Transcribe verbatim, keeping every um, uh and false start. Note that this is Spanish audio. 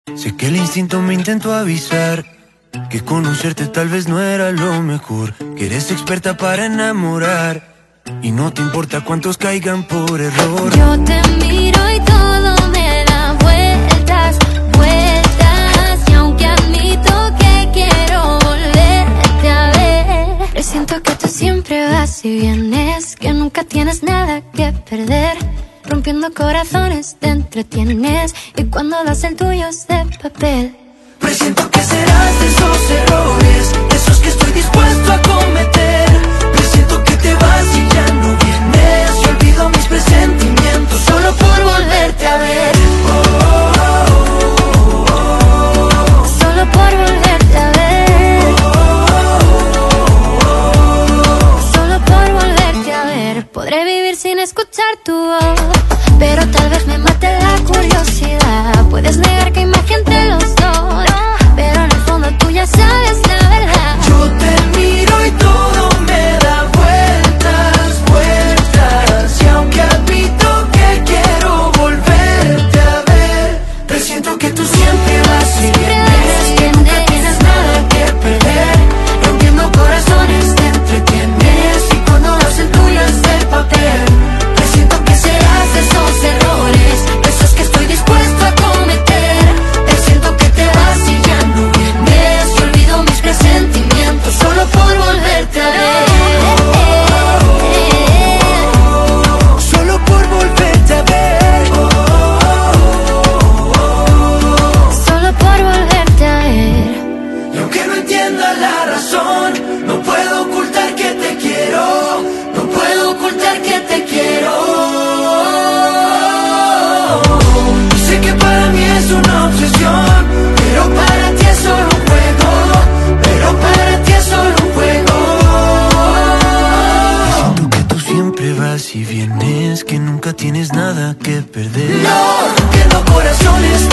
Sé que el instinto me intentó avisar que conocerte tal vez no era lo mejor, que eres experta para enamorar y no te importa cuántos caigan por error. Yo te miro y todo me da vueltas, vueltas, y aunque admito que quiero volverte a ver, presiento que tú siempre vas y vienes, que nunca tienes nada que perder. Rompiendo corazones te entretienes y cuando das el tuyo es de papel. Presiento que serás de esos errores, esos que estoy dispuesto a cometer. Presiento que te vas y ya no vienes, y olvido mis presentimientos solo por volverte a ver. Oh, oh, oh, oh, oh. Solo por volverte a ver. Oh, oh, oh. Solo por volverte a ver. Podré vivir sin escuchar tu voz, pero tal vez me mate la curiosidad. Puedes negar que imagen entre los dos, pero en el fondo tú ya sabes la verdad. Yo te miro y todo me da vueltas, vueltas, y aunque admito que quiero volverte a ver, presiento que tú siempre vas y vienes, que nunca tienes nada que perder. Rompiendo corazones te entretienes y cuando das el tuyo es de papel. Presiento que serás de esos errores, esos que estoy dispuesto a cometer. Presiento que te vas y ya no vienes, y olvido mis presentimientos solo por volverte a ver. Solo por volverte a ver. Solo por volverte a ver. Y aunque no entienda la razón, no puedo ocultar que te quiero, no puedo ocultar que te quiero. Y sé que para mí es una obsesión, pero para ti es solo un juego, pero para ti es solo un juego. Siento que tú siempre vas y vienes, que nunca tienes nada que perder. No, rompiendo corazones